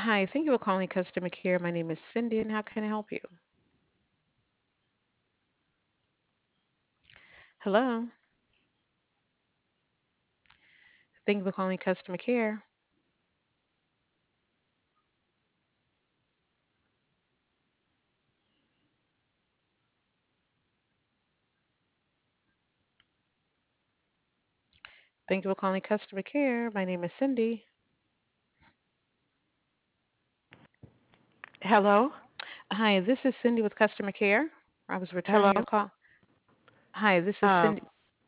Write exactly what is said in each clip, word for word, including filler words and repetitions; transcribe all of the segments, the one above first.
Hi, thank you for calling customer care. My name is Cindy, and how can I help you? Hello. Thank you for calling customer care. Thank you for calling customer care. My name is Cindy. Hello? Hi, this is Cindy with customer care. I was Hello? returning your call. Hi, this is Um, Cindy.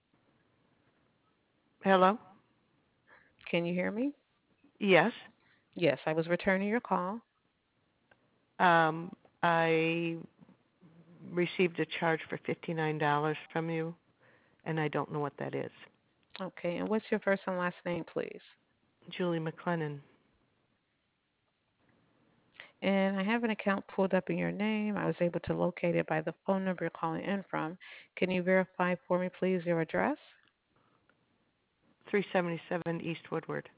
hello? Can you hear me? Yes. Yes, I was returning your call. Um, I received a charge for fifty-nine dollars from you, and I don't know what that is. Okay, and what's your first and last name, please? Julie McLennan, And I have an account pulled up in your name. I was able to locate it by the phone number you're calling in from. Can you verify for me, please, your address? three seventy-seven East Woodward.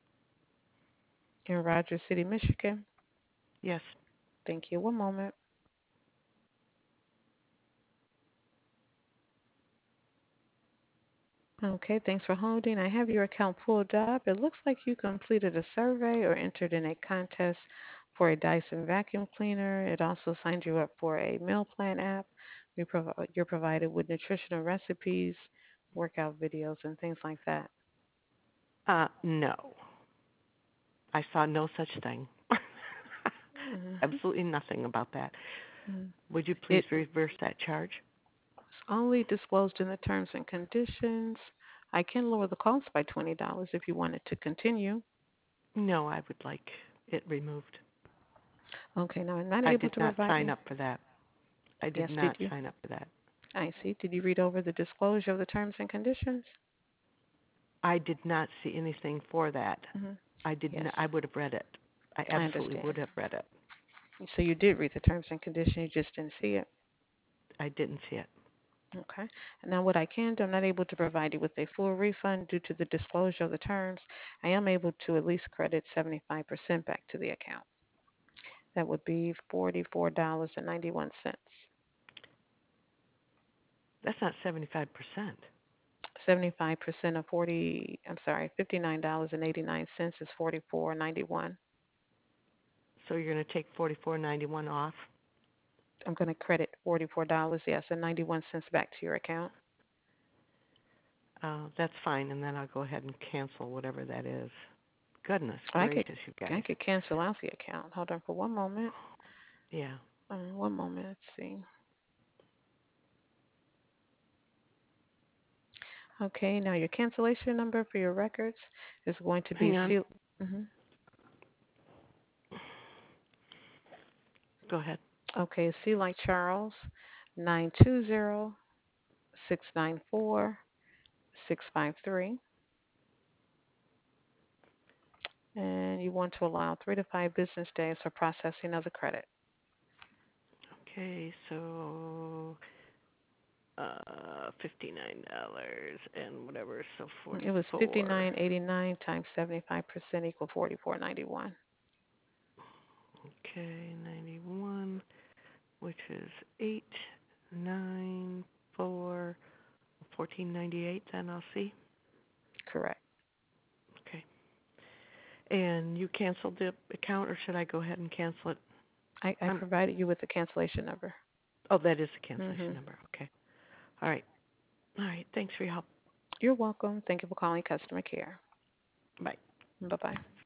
In Rogers City, Michigan. Yes. Thank you. One moment. Okay, thanks for holding. I have your account pulled up. It looks like you completed a survey or entered in a contest for a Dyson vacuum cleaner. It also signed you up for a meal plan app. We prov- you're provided with nutritional recipes, workout videos, and things like that. Uh, no. I saw no such thing. Mhm. Absolutely nothing about that. Mhm. Would you please It's reverse that charge? only disclosed in the terms and conditions. I can lower the cost by twenty dollars if you wanted to continue. No, I would like it removed. Okay, now I'm not I able did to not provide sign you. up for that. I did Yes, did not you? sign up for that. I see. Did you read over the disclosure of the terms and conditions? I did not see anything for that. Hmm. I did Yes, not, I would have read it. I I absolutely understand. would have read it. So you did read the terms and conditions, you just didn't see it. I didn't see it. Okay. Now, what I can do, I'm not able to provide you with a full refund due to the disclosure of the terms. I am able to at least credit seventy-five percent back to the account. That would be forty-four dollars and ninety-one cents. That's not seventy-five percent. seventy-five percent of forty, I'm sorry, fifty-nine dollars and eighty-nine cents is forty-four ninety-one. So you're going to take forty-four ninety-one off. I'm going to credit forty-four dollars, yes, and ninety-one cents back to your account. Uh, that's fine, and then I'll go ahead and cancel whatever that is. Goodness I could gracious, you I guys. could cancel out the account. Hold on for one moment. Yeah. Uh, one moment. Let's see. Okay, now your cancellation number for your records is going to be Hang on. C. hmm Go ahead. Okay, C like Charles, nine two zero six nine four six five three, and you want to allow three to five business days for processing of the credit. Okay, so uh, fifty-nine dollars and whatever, so It was fifty forty-four. nine eighty nine times seventy five percent equal forty four ninety one. Okay, ninety-one, which is eight, nine, four, fourteen ninety-eight. Then I'll see. Correct. Okay. And you canceled the account, or should I go ahead and cancel it? I, I Um, provided you with the cancellation number. oh, that is the hmm cancellation number. Okay. All right. All right. Thanks for your help. You're welcome. Thank you for calling customer care. Bye. Bye bye.